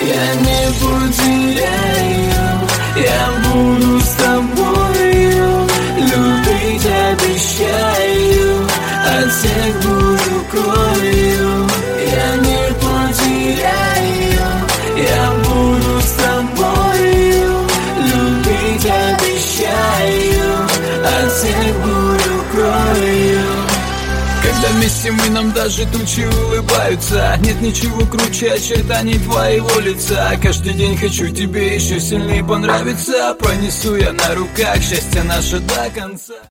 Я не потеряю, я буду с тобою, любить обещаю, от всех буду крою. Я не потеряю, я буду с тобою, любить обещаю, от всех буду крою. Когда вместе мы, нам даже тучи улыбаются. Нет ничего круче очертаний твоего лица. Каждый день хочу тебе еще сильнее понравиться. Понесу я на руках счастье наше до конца.